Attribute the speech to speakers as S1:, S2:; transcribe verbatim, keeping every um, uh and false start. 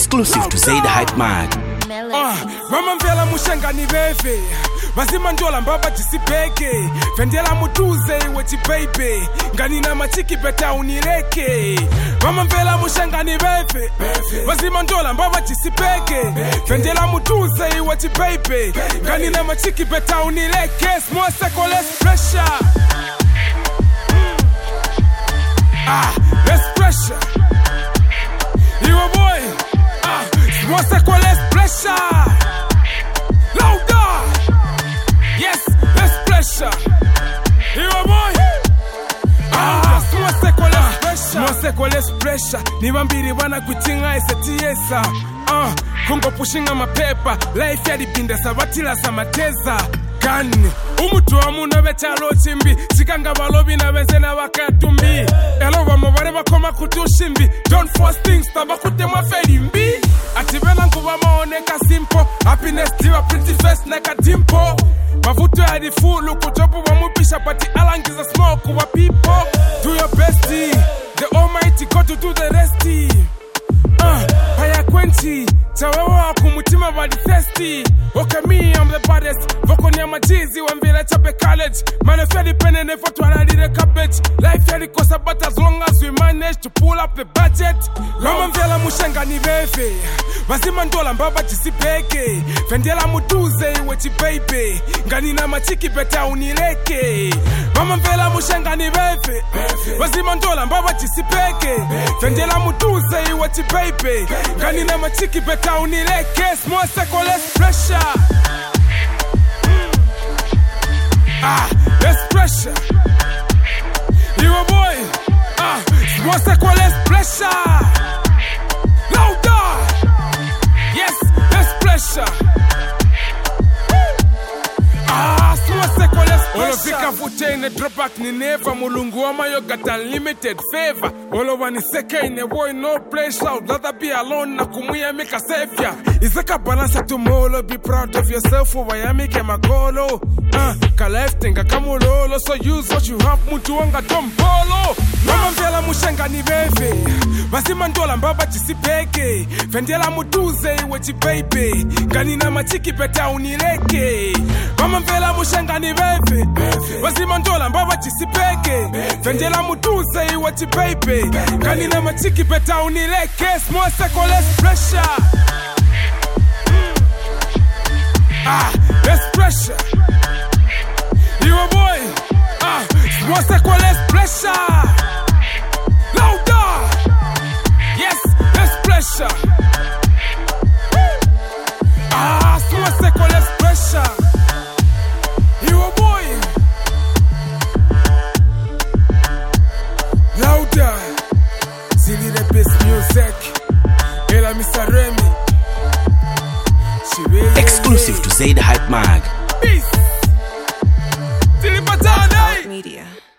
S1: Exclusive to Say the Hype Mag.
S2: Ah, mama mvela mushenga ni beve Mazima ndola mbaba jisipeke Vendela mutuze iwe chibebe Ngani na machiki beta unireke Mama mvela mushenga ni beve Mazima ndola mbaba jisipeke Vendela mutuze iwe chibebe Ngani na machiki beta unireke Small circle less pressure Ah, less pressure You a boy Ah, small circle less pressure Louder Yes, less pressure You a boy Ah, small circle less pressure Small circle less pressure Nibambiri wana kutinga esetiesa Ah, kungo pushinga mapepa Life ya dipinda sabatila samateza Gani Umutu wa muna betalo chimbi Chikanga balobi na benzena wakatumbi Elo wa mabare bakoma kutushimbi Don't force things taba kutemwa felimbi Atibena nkuwa maoneka simple Happiness diwa pretty face neka dimpo Mavuto ya di fulu kujobu wa mupisha Pati alangiza smoke wa people Do your bestie The almighty God to do the resty Uh, haya kwenchi Chawewa kumutima badi thirsty Okay me I'm the baddest Voko ni amajizi wambira chape college Man if you're dependent if you are the cabbage Life yari kosa but as long as we manage to pull up the budget Mama mvela mushenga ni beve Mazima ndola mbaba jisipeke Vendela mutuze iwe chibebe Ngani na machiki beta unireke Mama mvela mushenga ni beve Mazima ndola mbaba jisipeke Vendela mutuze iwe chibebe Ngani na machiki beta unireke Small circle less pressure Ah, less pressure You a boy Ah, small circle less pressure Louder Yes, less pressure Ah, small circle less pressure Olo vika fute ine drop back ni never Mulungu wama yo got unlimited favor Olo wani seke ine boy no play shout Rather be alone na kumuya make a savior Izeka balance tomolo Be proud of yourself Uwa ya make magolo Ah, ka life tenga kamulolo So use what you have Muntu wanga tombolo Mama mvela mushenga ni beve Mazima ndola mbaba jisipeke Vendela mutuze iwe chibebe Ngani na machiki beta unireke Mama mvela mushenga ni beve Mazima ndola mbaba jisipeke Vendela mutuze iwe chibebe Ngani na machiki beta unireke Small circle less pressure Ah, less pressure You a boy Ah, small circle less pressure Louder Yes, less pressure Ah, small circle less pressure You a boy Louder Silly the best music Ela Mister Remy
S1: Exclusive to Say the Hype Mag.
S2: Peace Silly Patana
S3: Media.